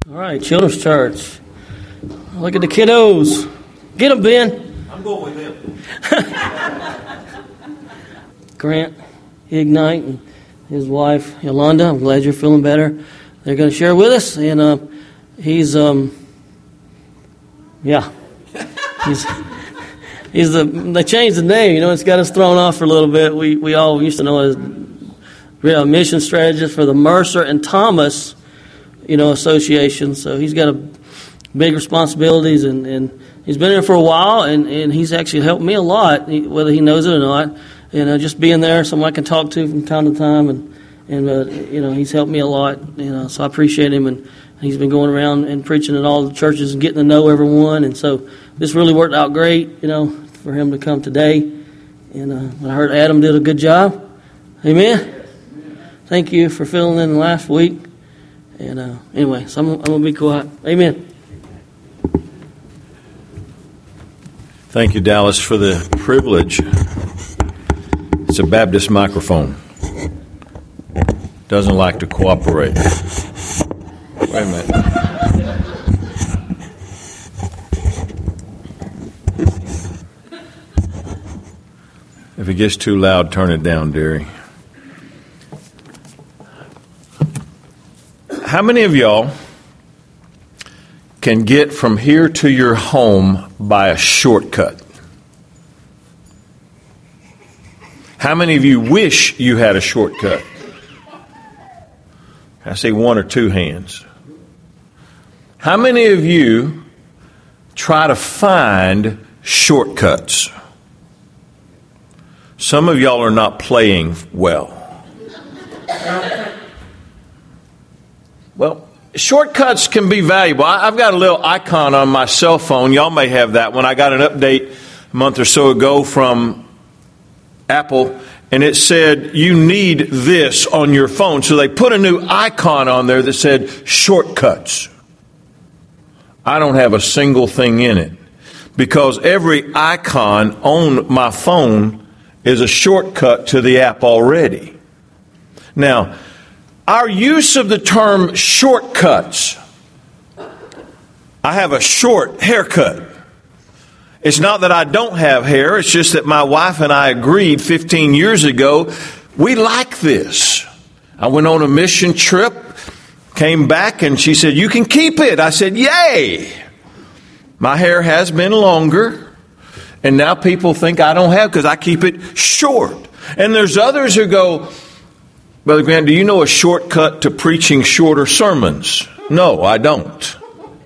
All right, Children's Church. Look at the kiddos. Get them, Ben. I'm going with them. Grant, Ignite, and his wife, Yolanda. I'm glad you're feeling better. They're going to share with us. And he's they changed the name. You know, it's got us thrown off for a little bit. We all used to know it as mission strategist for the Mercer and Thomas, association. So he's got big responsibilities, and he's been there for a while, and he's actually helped me a lot, whether he knows it or not. Just being there, someone I can talk to from time to time, and he's helped me a lot. So I appreciate him, and he's been going around and preaching at all the churches and getting to know everyone, and so this really worked out great, for him to come today. And I heard Adam did a good job. Amen. Thank you for filling in last week. And anyway, so I'm going to be quiet. Amen. Thank you, Dallas, for the privilege. It's a Baptist microphone. Doesn't like to cooperate. Wait a minute. If it gets too loud, turn it down, dearie. How many of y'all can get from here to your home by a shortcut? How many of you wish you had a shortcut? I see one or two hands. How many of you try to find shortcuts? Some of y'all are not playing well. Well, shortcuts can be valuable. I've got a little icon on my cell phone. Y'all may have that one. I got an update a month or so ago from Apple, and it said, you need this on your phone. So they put a new icon on there that said, shortcuts. I don't have a single thing in it, because every icon on my phone is a shortcut to the app already. Now, our use of the term shortcuts, I have a short haircut. It's not that I don't have hair. It's just that my wife and I agreed 15 years ago, we like this. I went on a mission trip, came back, and she said, you can keep it. I said, yay. My hair has been longer, and now people think I don't have because I keep it short. And there's others who go, Brother Grant, do you know a shortcut to preaching shorter sermons? No, I don't.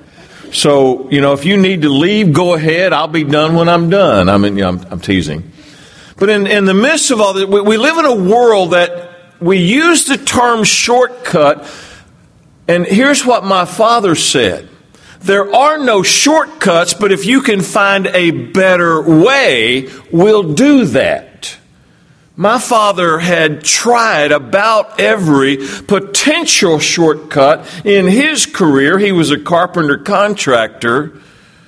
So, if you need to leave, go ahead. I'll be done when I'm done. I'm teasing. But in the midst of all this, we live in a world that we use the term shortcut. And here's what my father said. There are no shortcuts, but if you can find a better way, we'll do that. My father had tried about every potential shortcut in his career. He was a carpenter contractor.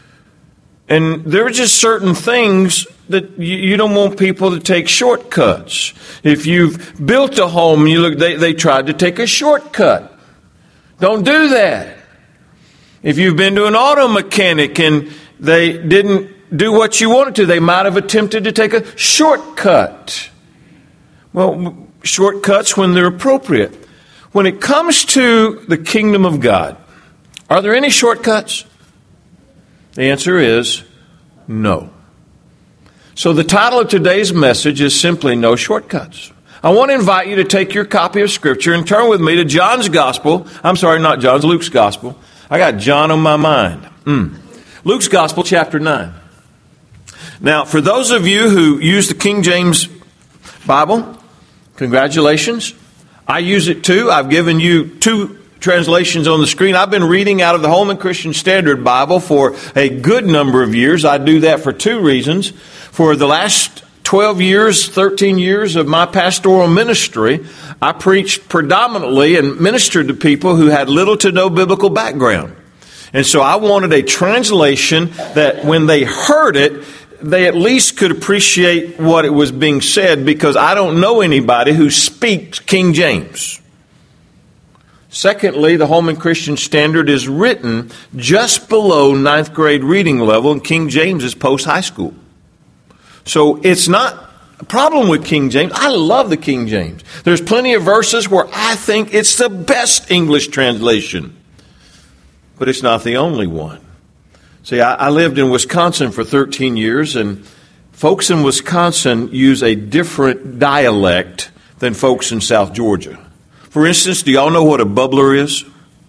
And there are just certain things that you don't want people to take shortcuts. If you've built a home, they tried to take a shortcut. Don't do that. If you've been to an auto mechanic and they didn't do what you wanted to, they might have attempted to take a shortcut. Well, shortcuts when they're appropriate. When it comes to the kingdom of God, are there any shortcuts? The answer is no. So the title of today's message is simply No Shortcuts. I want to invite you to take your copy of Scripture and turn with me to John's Gospel. I'm sorry, not John's, Luke's Gospel. I got John on my mind. Luke's Gospel, chapter 9. Now, for those of you who use the King James Bible, congratulations. I use it too. I've given you two translations on the screen. I've been reading out of the Holman Christian Standard Bible for a good number of years. I do that for two reasons. For the last 12 years, 13 years of my pastoral ministry, I preached predominantly and ministered to people who had little to no biblical background. And so I wanted a translation that when they heard it, they at least could appreciate what it was being said, because I don't know anybody who speaks King James. Secondly, the Holman Christian Standard is written just below 9th grade reading level, and King James is post-high school. So it's not a problem with King James. I love the King James. There's plenty of verses where I think it's the best English translation. But it's not the only one. See, I lived in Wisconsin for 13 years, and folks in Wisconsin use a different dialect than folks in South Georgia. For instance, do y'all know what a bubbler is?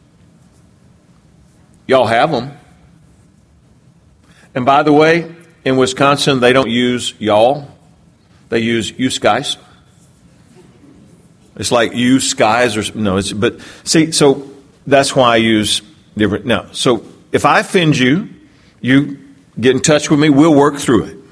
Y'all have them. And by the way, in Wisconsin, they don't use y'all. They use you guys. It's like you guys or no. But see, so that's why I use different. Now, so if I offend you, you get in touch with me. We'll work through it.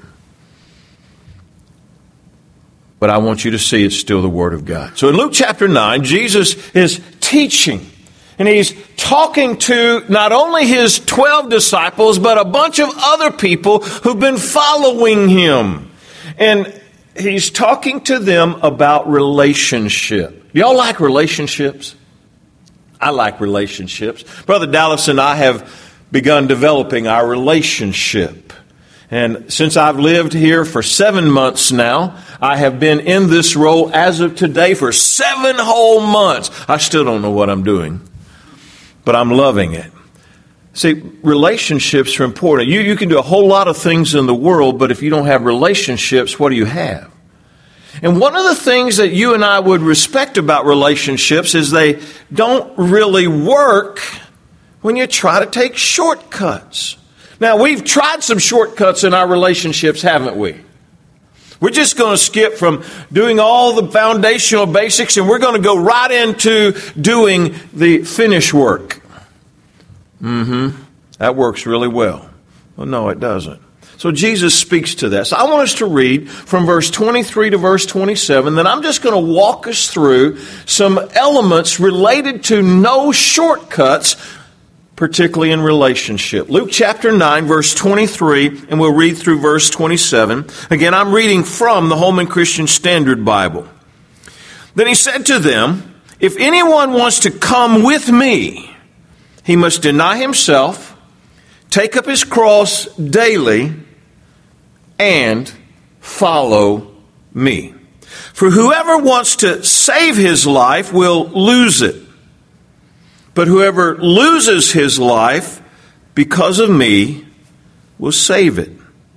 But I want you to see it's still the Word of God. So in Luke chapter 9, Jesus is teaching. And he's talking to not only his 12 disciples, but a bunch of other people who've been following him. And he's talking to them about relationship. Y'all like relationships? I like relationships. Brother Dallas and I have begun developing our relationship. And since I've lived here for 7 months now, I have been in this role as of today for 7 whole months. I still don't know what I'm doing, but I'm loving it. See, relationships are important. You can do a whole lot of things in the world, but if you don't have relationships, what do you have? And one of the things that you and I would respect about relationships is they don't really work when you try to take shortcuts. Now, we've tried some shortcuts in our relationships, haven't we? We're just going to skip from doing all the foundational basics, and we're going to go right into doing the finish work. That works really well. Well, no, it doesn't. So Jesus speaks to that. So I want us to read from verse 23 to verse 27. Then I'm just going to walk us through some elements related to no shortcuts, particularly in relationship. Luke chapter 9, verse 23, and we'll read through verse 27. Again, I'm reading from the Holman Christian Standard Bible. Then he said to them, "If anyone wants to come with me, he must deny himself, take up his cross daily, and follow me. For whoever wants to save his life will lose it. But whoever loses his life because of me will save it.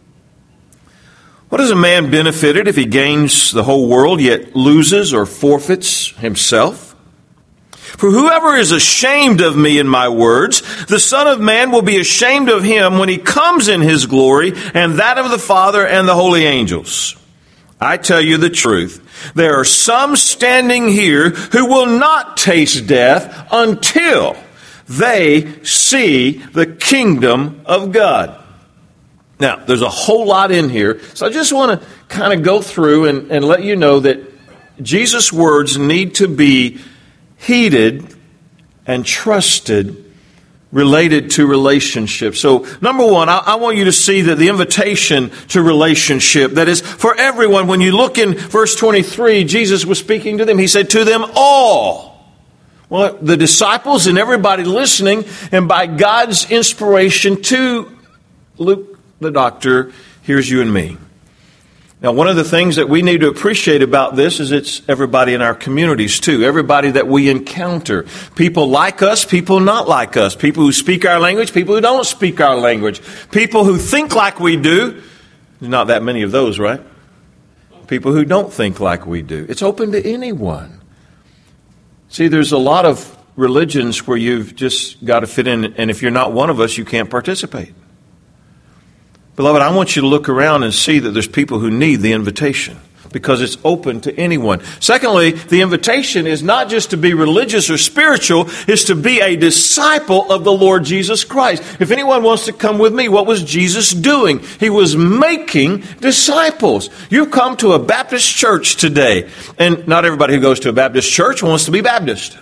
What is a man benefited if he gains the whole world yet loses or forfeits himself? For whoever is ashamed of me and my words, the Son of Man will be ashamed of him when he comes in his glory and that of the Father and the holy angels. I tell you the truth. There are some standing here who will not taste death until they see the kingdom of God." Now, there's a whole lot in here, so I just want to kind of go through and let you know that Jesus' words need to be heeded and trusted related to relationships. So, number one, I want you to see that the invitation to relationship, that is for everyone. When you look in verse 23, Jesus was speaking to them. He said, "To them all." Well, the disciples and everybody listening, and by God's inspiration to Luke the doctor, here's you and me. Now, one of the things that we need to appreciate about this is it's everybody in our communities too. Everybody that we encounter. People like us, people not like us. People who speak our language, people who don't speak our language. People who think like we do. There's not that many of those, right? People who don't think like we do. It's open to anyone. See, there's a lot of religions where you've just got to fit in, and if you're not one of us, you can't participate. Beloved, I want you to look around and see that there's people who need the invitation because it's open to anyone. Secondly, the invitation is not just to be religious or spiritual, it's to be a disciple of the Lord Jesus Christ. If anyone wants to come with me, what was Jesus doing? He was making disciples. You've come to a Baptist church today, and not everybody who goes to a Baptist church wants to be Baptist.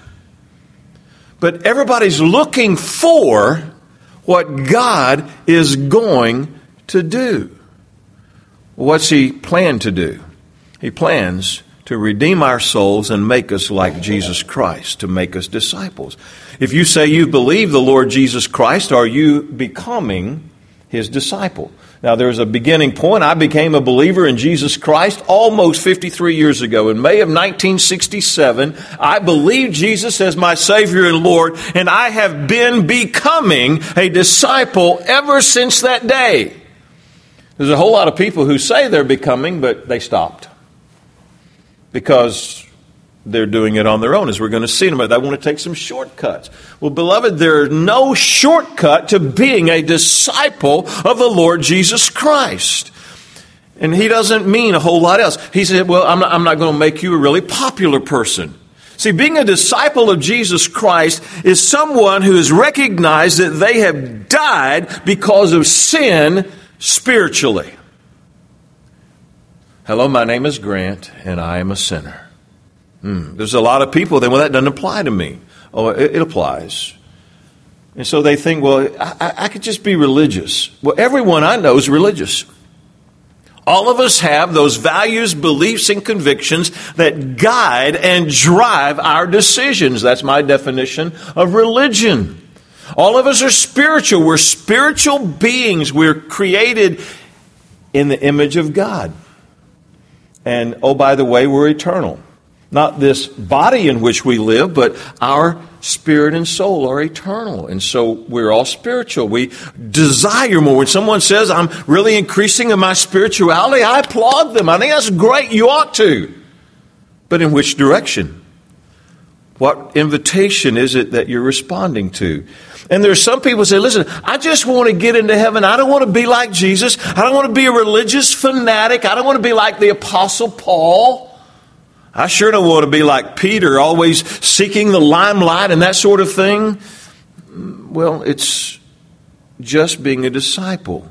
But everybody's looking for what God is going to do. What's he planned to do? He plans to redeem our souls and make us like Jesus Christ, to make us disciples. If you say you believe the Lord Jesus Christ, are you becoming His disciple? Now, there's a beginning point. I became a believer in Jesus Christ almost 53 years ago. In May of 1967, I believed Jesus as my Savior and Lord, and I have been becoming a disciple ever since that day. There's a whole lot of people who say they're becoming, but they stopped because they're doing it on their own, as we're going to see in a minute. They want to take some shortcuts. Well, beloved, there's no shortcut to being a disciple of the Lord Jesus Christ. And He doesn't mean a whole lot else. He said, well, I'm not going to make you a really popular person. See, being a disciple of Jesus Christ is someone who has recognized that they have died because of sin spiritually. Hello, my name is Grant, and I am a sinner. There's a lot of people that, well, that doesn't apply to me. Oh, it applies. And so they think, well, I could just be religious. Well, everyone I know is religious. All of us have those values, beliefs, and convictions that guide and drive our decisions. That's my definition of religion. All of us are spiritual. We're spiritual beings. We're created in the image of God. And, oh, by the way, we're eternal. Not this body in which we live, but our spirit and soul are eternal. And so we're all spiritual. We desire more. When someone says, I'm really increasing in my spirituality, I applaud them. I think that's great. You ought to. But in which direction? What invitation is it that you're responding to? And there's some people who say, listen, I just want to get into heaven. I don't want to be like Jesus. I don't want to be a religious fanatic. I don't want to be like the Apostle Paul. I sure don't want to be like Peter, always seeking the limelight and that sort of thing. Well, it's just being a disciple.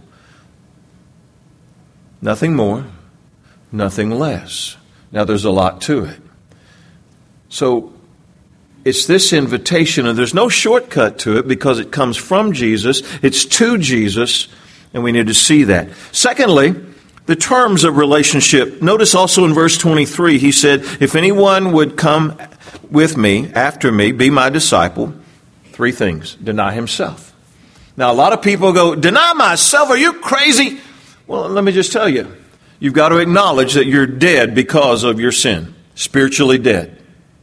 Nothing more, nothing less. Now, there's a lot to it. So, it's this invitation, and there's no shortcut to it because it comes from Jesus. It's to Jesus, and we need to see that. Secondly, the terms of relationship. Notice also in verse 23, he said, if anyone would come with me, after me, be my disciple, three things. Deny himself. Now, a lot of people go, deny myself? Are you crazy? Well, let me just tell you. You've got to acknowledge that you're dead because of your sin. Spiritually dead.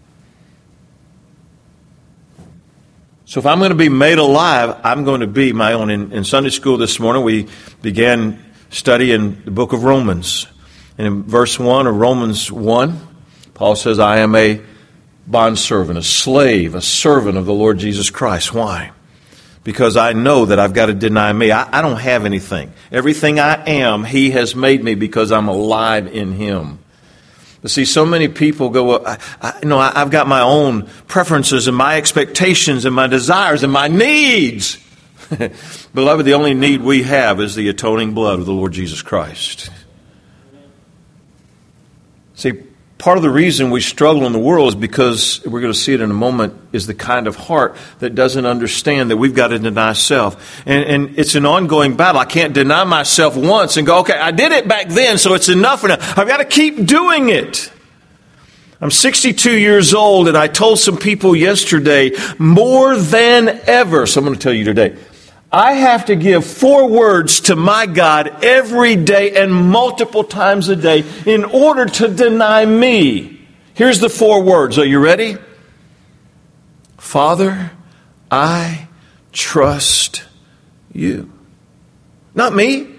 So if I'm going to be made alive, I'm going to be my own. In Sunday school this morning, we began study in the book of Romans. And in verse 1 of Romans 1, Paul says, I am a bondservant, a slave, a servant of the Lord Jesus Christ. Why? Because I know that I've got to deny me. I don't have anything. Everything I am, He has made me because I'm alive in Him. But see, so many people go, I've got my own preferences and my expectations and my desires and my needs. Beloved, the only need we have is the atoning blood of the Lord Jesus Christ. See, part of the reason we struggle in the world is because, we're going to see it in a moment, is the kind of heart that doesn't understand that we've got to deny self. And it's an ongoing battle. I can't deny myself once and go, okay, I did it back then, so it's enough for now. I've got to keep doing it. I'm 62 years old, and I told some people yesterday, more than ever, so I'm going to tell you today, I have to give 4 words to my God every day and multiple times a day in order to deny me. Here's the 4 words. Are you ready? Father, I trust you. Not me.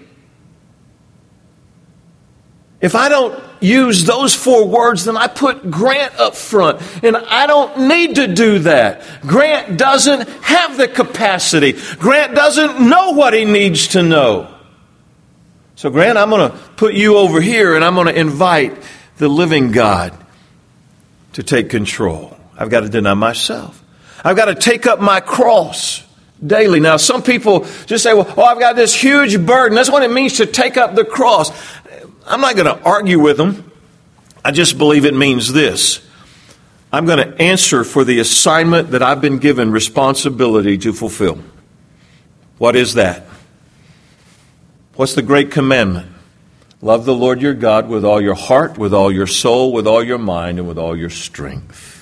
If I don't use those 4 words, then I put Grant up front. And I don't need to do that. Grant doesn't have the capacity. Grant doesn't know what he needs to know. So Grant, I'm going to put you over here and I'm going to invite the living God to take control. I've got to deny myself. I've got to take up my cross daily. Now, some people just say, well, I've got this huge burden. That's what it means to take up the cross. I'm not going to argue with them. I just believe it means this. I'm going to answer for the assignment that I've been given responsibility to fulfill. What is that? What's the great commandment? Love the Lord your God with all your heart, with all your soul, with all your mind, and with all your strength.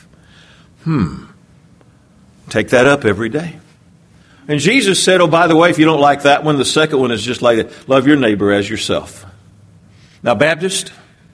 Take that up every day. And Jesus said, oh, by the way, if you don't like that one, the second one is just like it. Love your neighbor as yourself. Now, Baptist,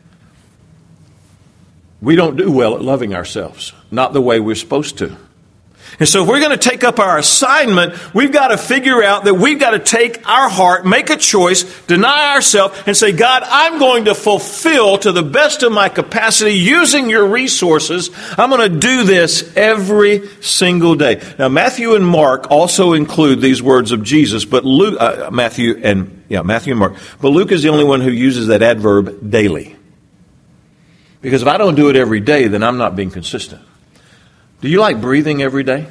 we don't do well at loving ourselves. Not the way we're supposed to. And so if we're going to take up our assignment, we've got to figure out that we've got to take our heart, make a choice, deny ourselves, and say, God, I'm going to fulfill to the best of my capacity using your resources. I'm going to do this every single day. Now, Matthew and Mark also include these words of Jesus, but Matthew and Mark. But Luke is the only one who uses that adverb daily. Because if I don't do it every day, then I'm not being consistent. Do you like breathing every day?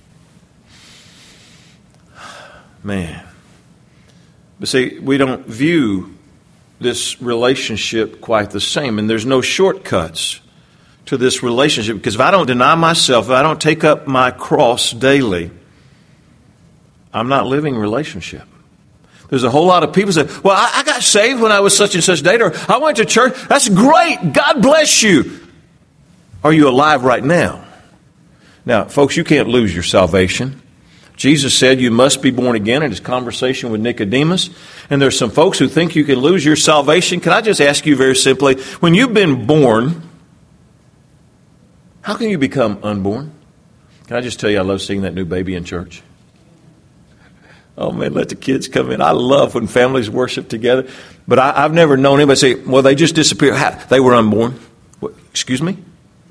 Man. But see, we don't view this relationship quite the same. And there's no shortcuts to this relationship. Because if I don't deny myself, if I don't take up my cross daily, I'm not living relationship. There's a whole lot of people say, well, I got saved when I was such and such date, or I went to church. That's great. God bless you. Are you alive right now? Now, folks, you can't lose your salvation. Jesus said you must be born again in his conversation with Nicodemus. And there's some folks who think you can lose your salvation. Can I just ask you very simply, when you've been born, how can you become unborn? Can I just tell you I love seeing that new baby in church? Oh, man, let the kids come in. I love when families worship together. But I've never known anybody say, well, they just disappeared. They were unborn. What, excuse me?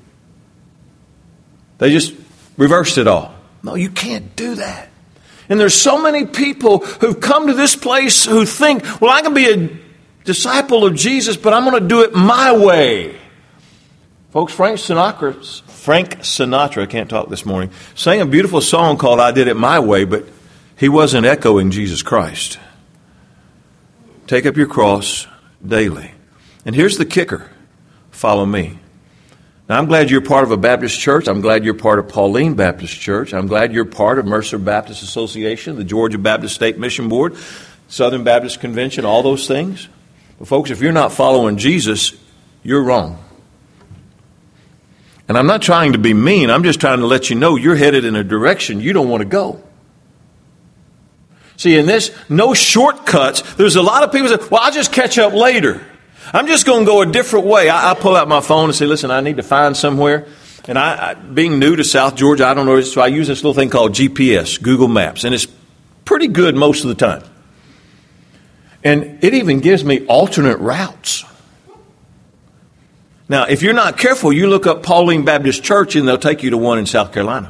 They just reversed it all. No, you can't do that. And there's so many people who've come to this place who think, well, I can be a disciple of Jesus, but I'm going to do it my way. Folks, Frank Sinatra, I can't talk this morning, sang a beautiful song called I Did It My Way, but he wasn't echoing Jesus Christ. Take up your cross daily. And here's the kicker. Follow me. Now, I'm glad you're part of a Baptist church. I'm glad you're part of Pauline Baptist Church. I'm glad you're part of Mercer Baptist Association, the Georgia Baptist State Mission Board, Southern Baptist Convention, all those things. But folks, if you're not following Jesus, you're wrong. And I'm not trying to be mean. I'm just trying to let you know you're headed in a direction you don't want to go. See, in this, no shortcuts. There's a lot of people that say, well, I'll just catch up later. I'm just going to go a different way. I pull out my phone and say, listen, I need to find somewhere. And I being new to South Georgia, I don't know, so I use this little thing called GPS, Google Maps. And it's pretty good most of the time. And it even gives me alternate routes. Now, if you're not careful, you look up Pauline Baptist Church and they'll take you to one in South Carolina.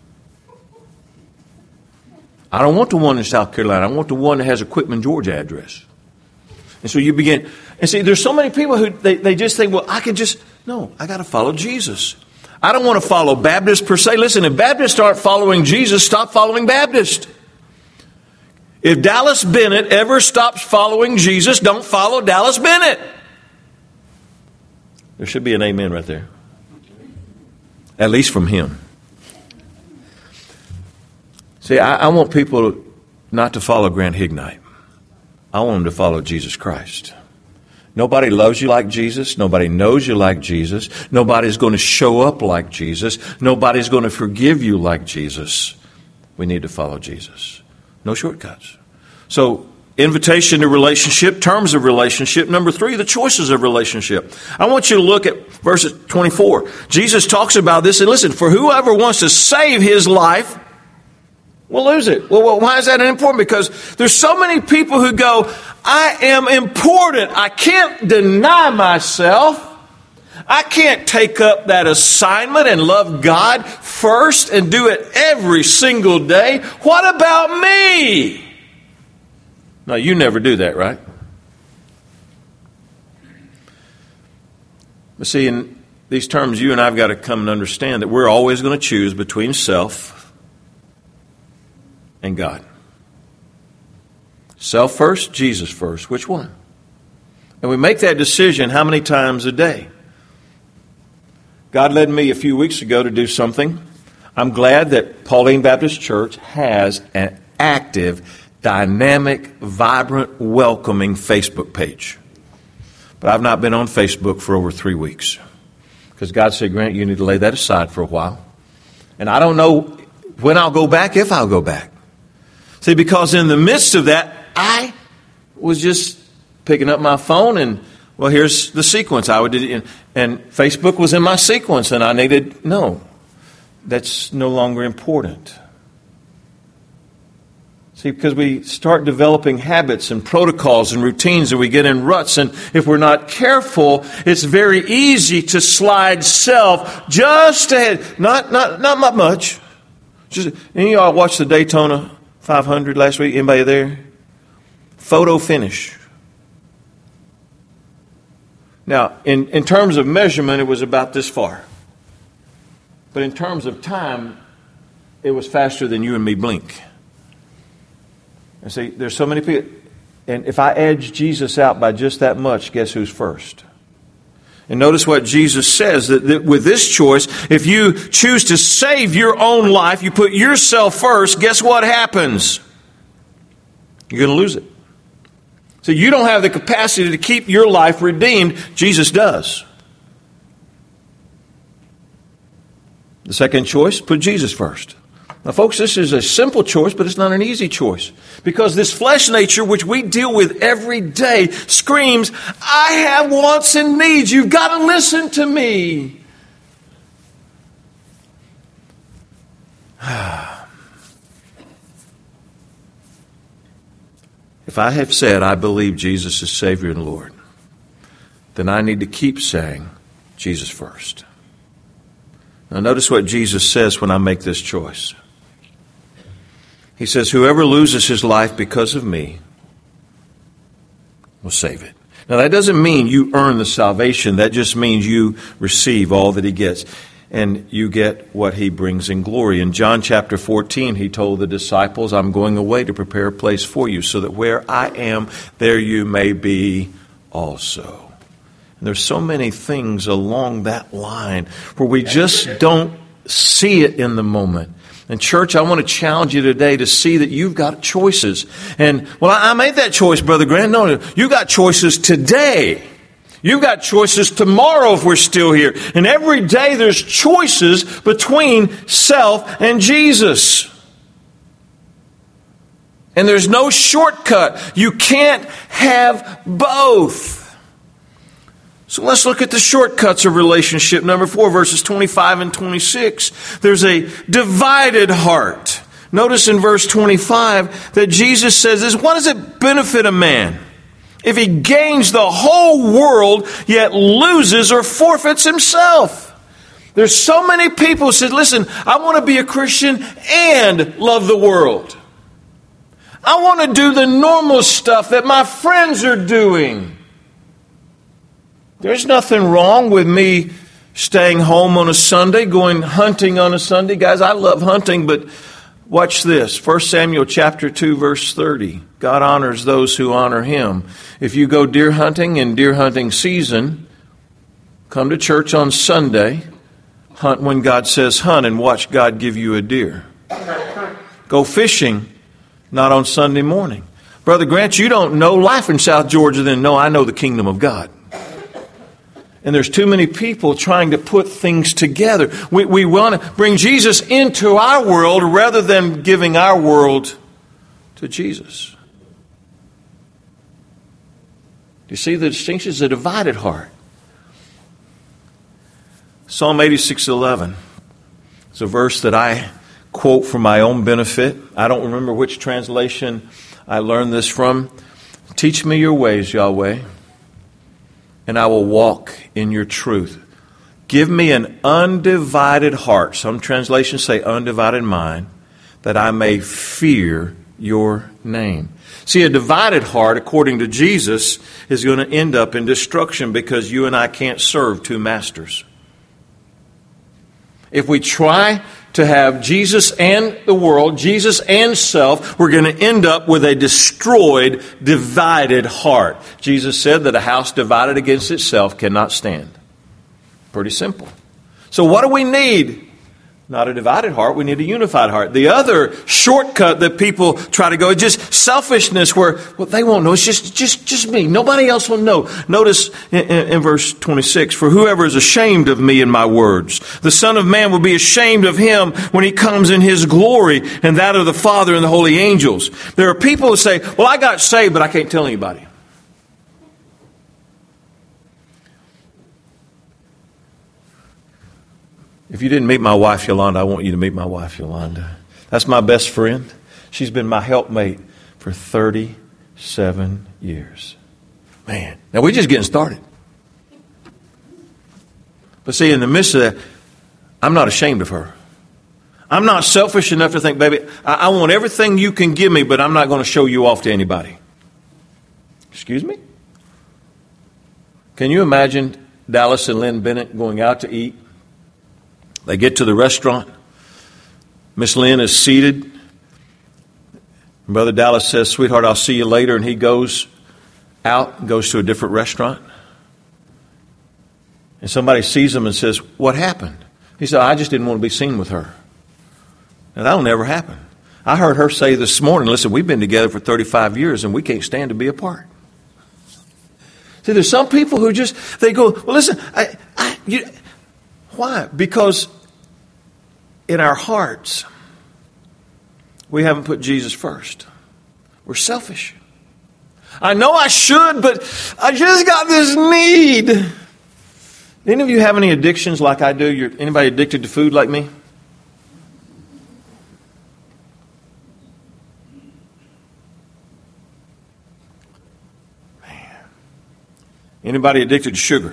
I don't want the one in South Carolina. I want the one that has a Quitman, Georgia address. And so you begin, and see, there's so many people who, they just think, well, I got to follow Jesus. I don't want to follow Baptists per se. Listen, if Baptists start following Jesus, stop following Baptist. If Dallas Bennett ever stops following Jesus, don't follow Dallas Bennett. There should be an amen right there. At least from him. See, I want people not to follow Grant Hignite. I want them to follow Jesus Christ. Nobody loves you like Jesus. Nobody knows you like Jesus. Nobody's going to show up like Jesus. Nobody's going to forgive you like Jesus. We need to follow Jesus. No shortcuts. So, invitation to relationship, terms of relationship. Number 3, the choices of relationship. I want you to look at verse 24. Jesus talks about this, and listen, for whoever wants to save his life will lose it. Well, why is that important? Because there's so many people who go, I am important. I can't deny myself. I can't take up that assignment and love God first and do it every single day. What about me? Now, you never do that, right? But see, in these terms, you and I have got to come and understand that we're always going to choose between self and God. Self first, Jesus first. Which one? And we make that decision how many times a day? God led me a few weeks ago to do something. I'm glad that Pauline Baptist Church has an active, dynamic, vibrant, welcoming Facebook page. But I've not been on Facebook for over 3 weeks. Because God said, Grant, you need to lay that aside for a while. And I don't know when I'll go back, if I'll go back. See, because in the midst of that, I was just picking up my phone and, well, here's the sequence. And Facebook was in my sequence, and I needed, no, that's no longer important. See, because we start developing habits and protocols and routines, and we get in ruts, and if we're not careful, it's very easy to slide self just ahead. Not much. Just, any of y'all watched the Daytona 500 last week? Anybody there? Photo finish. Now, in terms of measurement, it was about this far. But in terms of time, it was faster than you and me blink. And see, there's so many people. And if I edge Jesus out by just that much, guess who's first? And notice what Jesus says, that with this choice, if you choose to save your own life, you put yourself first, guess what happens? You're going to lose it. So you don't have the capacity to keep your life redeemed. Jesus does. The second choice, put Jesus first. Now, folks, this is a simple choice, but it's not an easy choice. Because this flesh nature, which we deal with every day, screams, I have wants and needs. You've got to listen to me. If I have said I believe Jesus is Savior and Lord, then I need to keep saying Jesus first. Now, notice what Jesus says when I make this choice. He says, whoever loses his life because of me will save it. Now, that doesn't mean you earn the salvation. That just means you receive all that he gets. And you get what he brings in glory. In John chapter 14, he told the disciples, I'm going away to prepare a place for you, so that where I am, there you may be also. And there's so many things along that line where we just don't see it in the moment. And church, I want to challenge you today to see that you've got choices. And, well, I made that choice, Brother Grant. No, you've got choices today. You've got choices tomorrow if we're still here. And every day there's choices between self and Jesus. And there's no shortcut. You can't have both. So let's look at the shortcuts of relationship. Number 4, verses 25 and 26. There's a divided heart. Notice in verse 25 that Jesus says this, what does it benefit a man if he gains the whole world yet loses or forfeits himself? There's so many people who said, listen, I want to be a Christian and love the world. I want to do the normal stuff that my friends are doing. There's nothing wrong with me staying home on a Sunday, going hunting on a Sunday. Guys, I love hunting, but watch this. 1 Samuel chapter 2, verse 30. God honors those who honor him. If you go deer hunting in deer hunting season, come to church on Sunday, hunt when God says hunt, and watch God give you a deer. Go fishing, not on Sunday morning. Brother Grant, you don't know life in South Georgia, then no, I know the kingdom of God. And there's too many people trying to put things together. We want to bring Jesus into our world rather than giving our world to Jesus. Do you see the distinction? It's a divided heart. Psalm 86:11. It's a verse that I quote for my own benefit. I don't remember which translation I learned this from. Teach me your ways, Yahweh, and I will walk in your truth. Give me an undivided heart. Some translations say undivided mind, that I may fear your name. See, a divided heart, according to Jesus, is going to end up in destruction because you and I can't serve two masters. If we try to have Jesus and the world, Jesus and self, we're going to end up with a destroyed, divided heart. Jesus said that a house divided against itself cannot stand. Pretty simple. So what do we need? Not a divided heart. We need a unified heart. The other shortcut that people try to go is just selfishness, where they won't know. It's just me. Nobody else will know. Notice in verse 26, for whoever is ashamed of me and my words, the Son of Man will be ashamed of him when he comes in his glory and that of the Father and the holy angels. There are people who say, well, I got saved, but I can't tell anybody. If you didn't meet my wife, Yolanda, I want you to meet my wife, Yolanda. That's my best friend. She's been my helpmate for 37 years. Man, now we're just getting started. But see, in the midst of that, I'm not ashamed of her. I'm not selfish enough to think, baby, I want everything you can give me, but I'm not going to show you off to anybody. Excuse me? Can you imagine Dallas and Lynn Bennett going out to eat? They get to the restaurant. Miss Lynn is seated. Brother Dallas says, sweetheart, I'll see you later. And he goes out, goes to a different restaurant. And somebody sees him and says, what happened? He said, I just didn't want to be seen with her. Now, that'll never happen. I heard her say this morning, listen, we've been together for 35 years and we can't stand to be apart. See, there's some people who just, they go, well, listen, why? Because in our hearts, we haven't put Jesus first. We're selfish. I know I should, but I just got this need. Any of you have any addictions like I do? Anybody addicted to food like me? Man. Anybody addicted to sugar?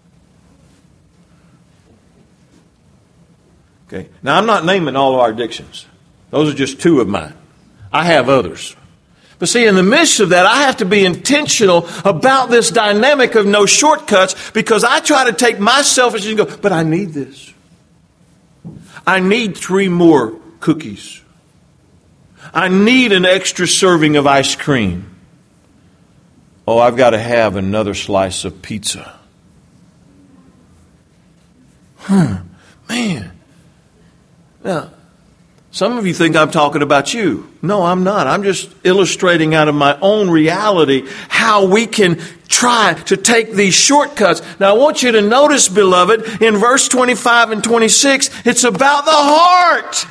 Okay. Now, I'm not naming all of our addictions. Those are just two of mine. I have others. But see, in the midst of that, I have to be intentional about this dynamic of no shortcuts, because I try to take my selfishness and go, but I need this. I need 3 more cookies. I need an extra serving of ice cream. Oh, I've got to have another slice of pizza. Man. Now, some of you think I'm talking about you. No, I'm not. I'm just illustrating out of my own reality how we can try to take these shortcuts. Now, I want you to notice, beloved, in verse 25 and 26, it's about the heart.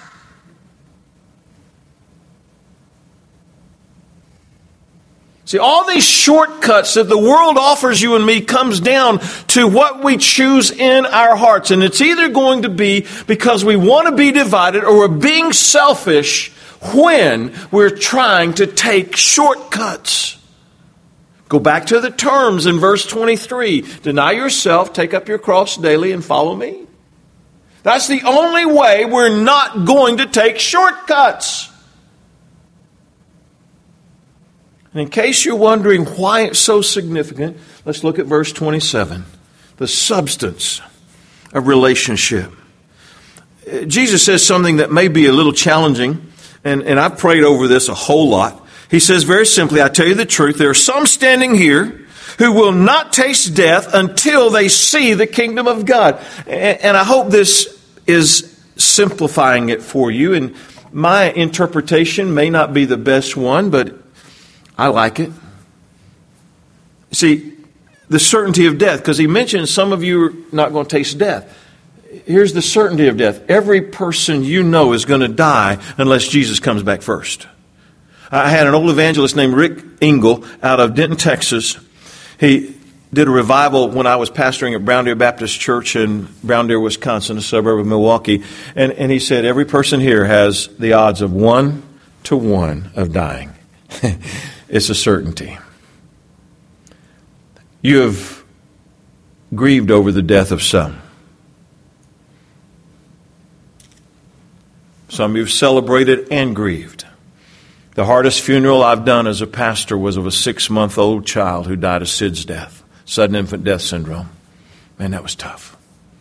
See, all these shortcuts that the world offers you and me comes down to what we choose in our hearts. And it's either going to be because we want to be divided, or we're being selfish when we're trying to take shortcuts. Go back to the terms in verse 23. Deny yourself, take up your cross daily, and follow me. That's the only way we're not going to take shortcuts. And in case you're wondering why it's so significant, let's look at verse 27. The substance of relationship. Jesus says something that may be a little challenging, and I've prayed over this a whole lot. He says very simply, I tell you the truth, there are some standing here who will not taste death until they see the kingdom of God. And I hope this is simplifying it for you. And my interpretation may not be the best one, but I like it. See, the certainty of death, because he mentioned some of you are not going to taste death. Here's the certainty of death. Every person you know is going to die unless Jesus comes back first. I had an old evangelist named Rick Engel out of Denton, Texas. He did a revival when I was pastoring at Brown Deer Baptist Church in Brown Deer, Wisconsin, a suburb of Milwaukee. And he said, every person here has the odds of 1 to 1 of dying. It's a certainty. You have grieved over the death of some. Some you've celebrated and grieved. The hardest funeral I've done as a pastor was of a 6-month-old child who died of SIDS death, sudden infant death syndrome. Man, that was tough.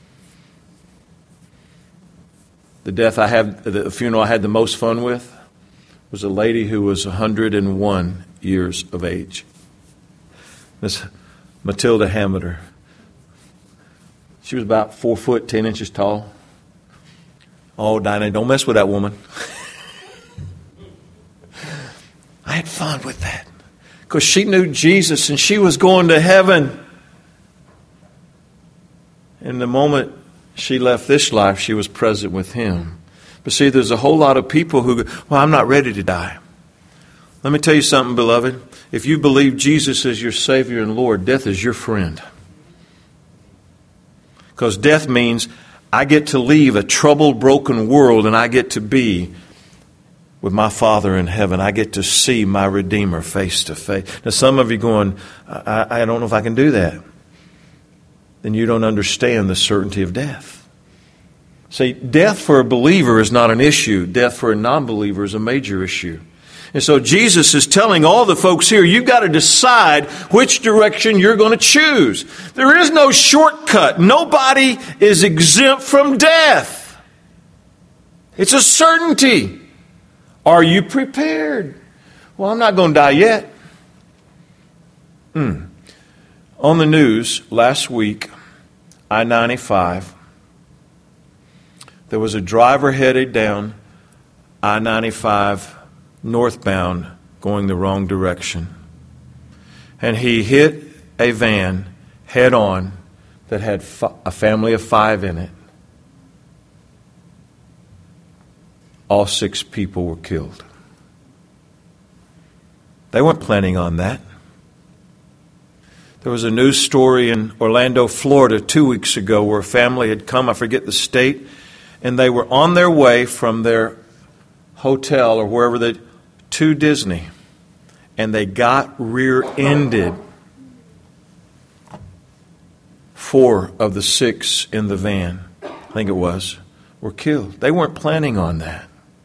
The funeral I had the most fun with was a lady who was 101 years of age. Miss Matilda Hammeter. She was about 4 foot 10 inches tall. Oh, Dinah, don't mess with that woman. I had fun with that because she knew Jesus and she was going to heaven. And the moment she left this life, she was present with Him. But see, there's a whole lot of people who go, well, I'm not ready to die. Let me tell you something, beloved. If you believe Jesus is your Savior and Lord, death is your friend. Because death means I get to leave a troubled, broken world and I get to be with my Father in heaven. I get to see my Redeemer face to face. Now, some of you going, I don't know if I can do that. Then you don't understand the certainty of death. See, death for a believer is not an issue. Death for a non-believer is a major issue. And so Jesus is telling all the folks here, you've got to decide which direction you're going to choose. There is no shortcut. Nobody is exempt from death. It's a certainty. Are you prepared? Well, I'm not going to die yet. On the news last week, I-95, there was a driver headed down I-95 northbound going the wrong direction. And he hit a van head on that had a family of 5 in it. All 6 people were killed. They weren't planning on that. There was a news story in Orlando, Florida 2 weeks ago where a family had come, I forget the state, and they were on their way from their hotel or wherever they to Disney, and they got rear-ended. 4 of the 6 in the van, I think it was, were killed. They weren't planning on that.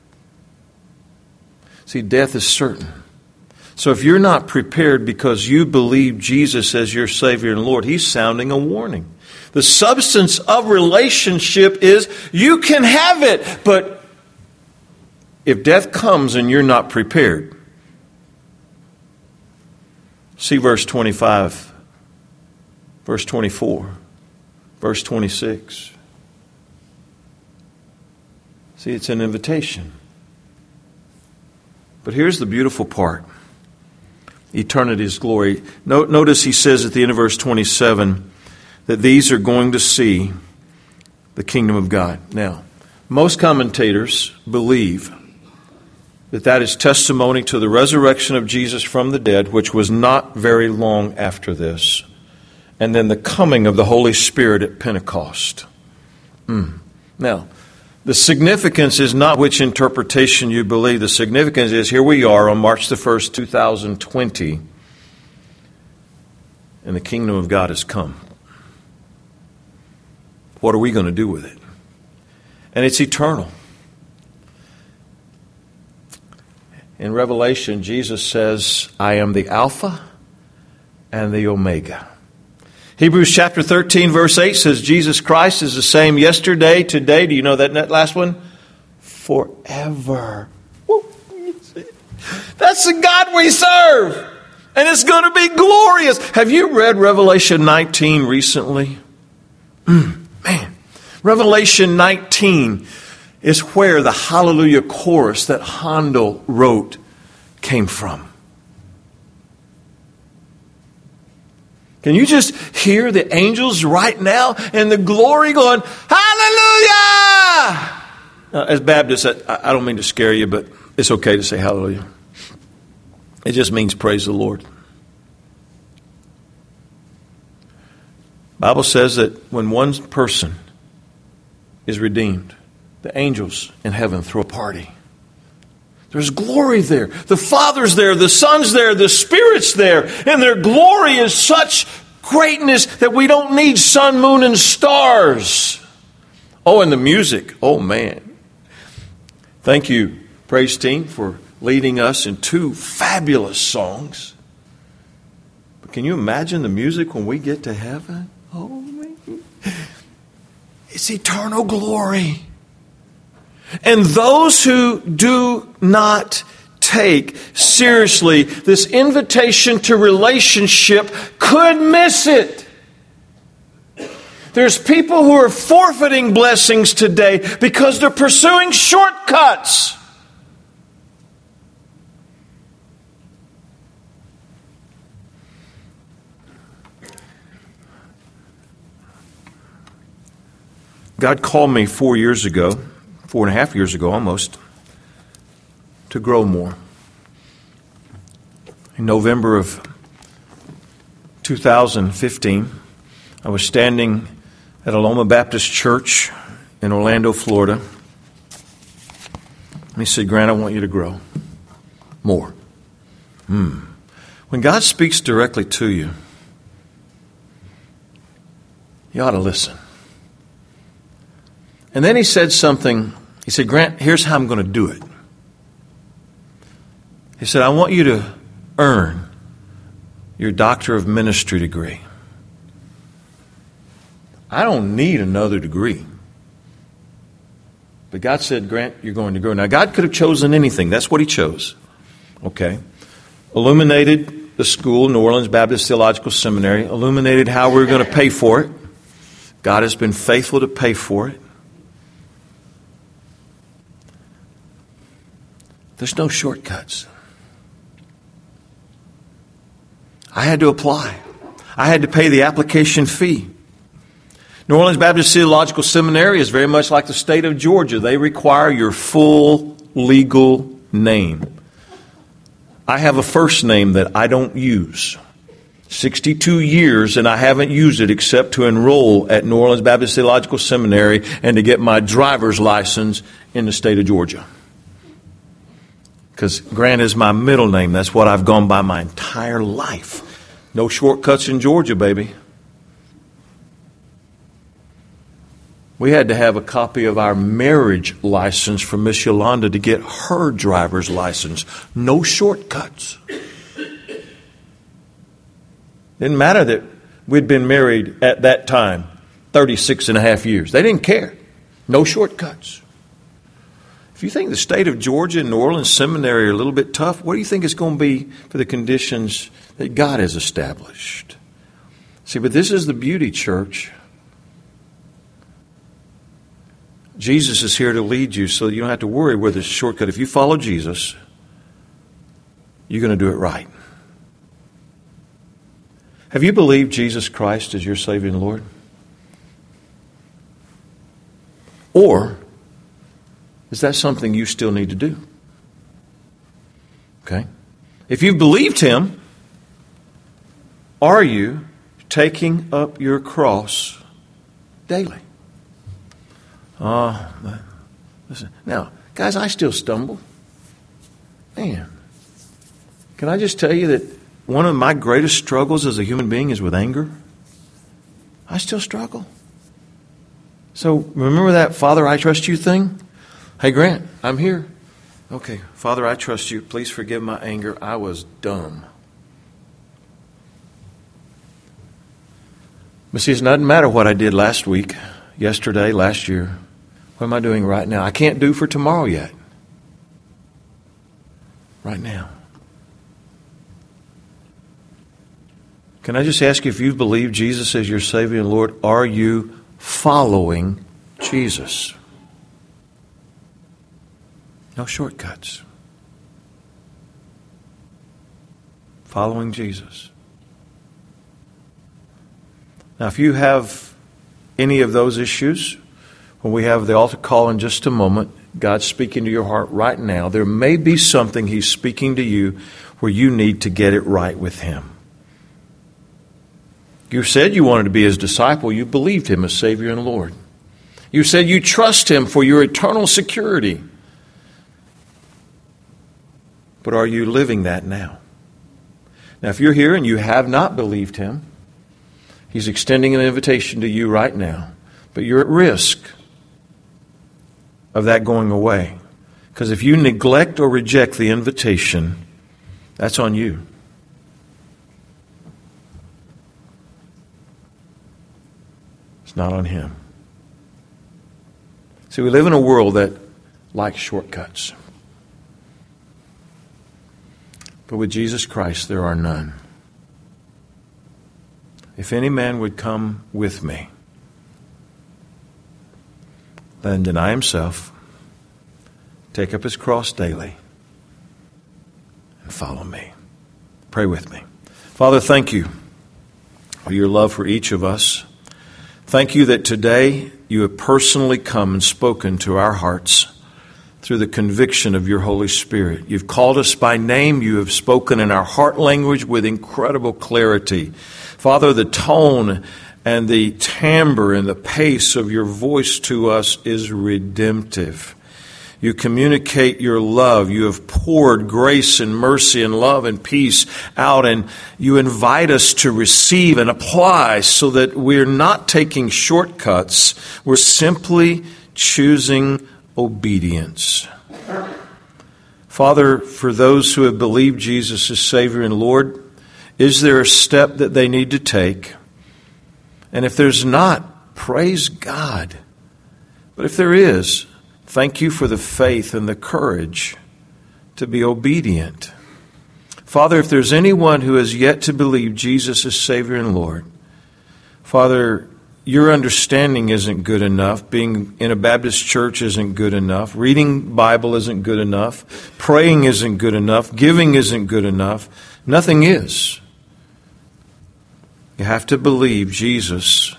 See, death is certain. So if you're not prepared because you believe Jesus as your Savior and Lord, He's sounding a warning. The substance of relationship is you can have it, but if death comes and you're not prepared, see verse 25, verse 24, verse 26. See, it's an invitation. But here's the beautiful part. Eternity's glory. Notice he says at the end of verse 27 that these are going to see the kingdom of God. Now, most commentators believe that is testimony to the resurrection of Jesus from the dead, which was not very long after this, and then the coming of the Holy Spirit at Pentecost. Now, the significance is not which interpretation you believe. The significance is here we are on March the 1st, 2020, and the kingdom of God has come. What are we going to do with it? And it's eternal. In Revelation, Jesus says, I am the Alpha and the Omega. Hebrews chapter 13, verse 8 says, Jesus Christ is the same yesterday, today. Do you know that last one? Forever. Woo. That's the God we serve. And it's going to be glorious. Have you read Revelation 19 recently? Man, Revelation 19 is where the Hallelujah chorus that Handel wrote came from. Can you just hear the angels right now and the glory going, Hallelujah! As Baptists, I don't mean to scare you, but it's okay to say hallelujah. It just means praise the Lord. The Bible says that when one person is redeemed, the angels in heaven throw a party. There's glory there. The Father's there, the Son's there, the Spirit's there. And their glory is such greatness that we don't need sun, moon, and stars. Oh, and the music. Oh, man. Thank you, praise team, for leading us in 2 fabulous songs. But can you imagine the music when we get to heaven? Oh, man. It's eternal glory. And those who do not take seriously this invitation to relationship could miss it. There's people who are forfeiting blessings today because they're pursuing shortcuts. God called me 4 years ago, 4.5 years ago almost, to grow more. In November of 2015, I was standing at Aloma Baptist Church in Orlando, Florida. And he said, Grant, I want you to grow more. When God speaks directly to you, you ought to listen. And then he said something. He said, Grant, here's how I'm going to do it. He said, I want you to earn your Doctor of Ministry degree. I don't need another degree. But God said, Grant, you're going to grow. Now, God could have chosen anything. That's what he chose. Okay. Illuminated the school, New Orleans Baptist Theological Seminary. Illuminated how we were going to pay for it. God has been faithful to pay for it. There's no shortcuts. I had to apply. I had to pay the application fee. New Orleans Baptist Theological Seminary is very much like the state of Georgia. They require your full legal name. I have a first name that I don't use. 62 years and I haven't used it except to enroll at New Orleans Baptist Theological Seminary and to get my driver's license in the state of Georgia. Because Grant is my middle name. That's what I've gone by my entire life. No shortcuts in Georgia, baby. We had to have a copy of our marriage license from Miss Yolanda to get her driver's license. No shortcuts. Didn't matter that we'd been married at that time 36 and a half years. They didn't care. No shortcuts. If you think the state of Georgia and New Orleans Seminary are a little bit tough, what do you think it's going to be for the conditions that God has established? See, but this is the beauty, church. Jesus is here to lead you so you don't have to worry where there's a shortcut. If you follow Jesus, you're going to do it right. Have you believed Jesus Christ as your Savior and Lord? Or is that something you still need to do? Okay. If you've believed Him, are you taking up your cross daily? Listen. Now, guys, I still stumble. Man, can I just tell you that one of my greatest struggles as a human being is with anger? I still struggle. So remember that Father, I trust you thing? Hey, Grant, I'm here. Okay, Father, I trust you. Please forgive my anger. I was dumb. But see, it doesn't matter what I did last week, yesterday, last year. What am I doing right now? I can't do for tomorrow yet. Right now. Can I just ask you, if you've believed Jesus as your Savior and Lord, are you following Jesus? No shortcuts. Following Jesus. Now, if you have any of those issues, when we have the altar call in just a moment, God's speaking to your heart right now. There may be something He's speaking to you where you need to get it right with Him. You said you wanted to be His disciple. You believed Him as Savior and Lord. You said you trust Him for your eternal security. But are you living that now? Now, if you're here and you have not believed Him, He's extending an invitation to you right now. But you're at risk of that going away. Because if you neglect or reject the invitation, that's on you. It's not on Him. See, we live in a world that likes shortcuts. But with Jesus Christ, there are none. If any man would come with me, Let him deny himself, take up his cross daily, and follow me. Pray with me. Father, thank you for your love for each of us. Thank you that today you have personally come and spoken to our hearts through the conviction of your Holy Spirit. You've called us by name. You have spoken in our heart language with incredible clarity. Father, the tone and the timbre and the pace of your voice to us is redemptive. You communicate your love. You have poured grace and mercy and love and peace out, and you invite us to receive and apply so that we're not taking shortcuts. We're simply choosing obedience. Father, for those who have believed Jesus as Savior and Lord, is there a step that they need to take? And if there's not, praise God. But if there is, thank you for the faith and the courage to be obedient. Father, if there's anyone who has yet to believe Jesus as Savior and Lord, Father, your understanding isn't good enough. Being in a Baptist church isn't good enough. Reading Bible isn't good enough. Praying isn't good enough. Giving isn't good enough. Nothing is. You have to believe Jesus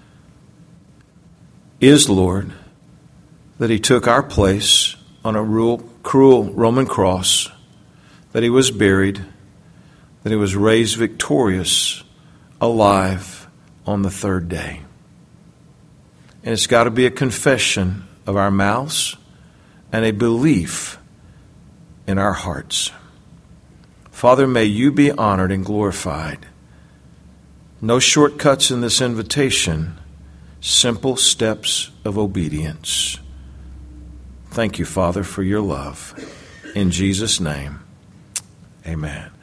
is Lord, that He took our place on a cruel Roman cross, that He was buried, that He was raised victorious, alive on the third day. And it's got to be a confession of our mouths and a belief in our hearts. Father, may you be honored and glorified. No shortcuts in this invitation, simple steps of obedience. Thank you, Father, for your love. In Jesus' name, amen.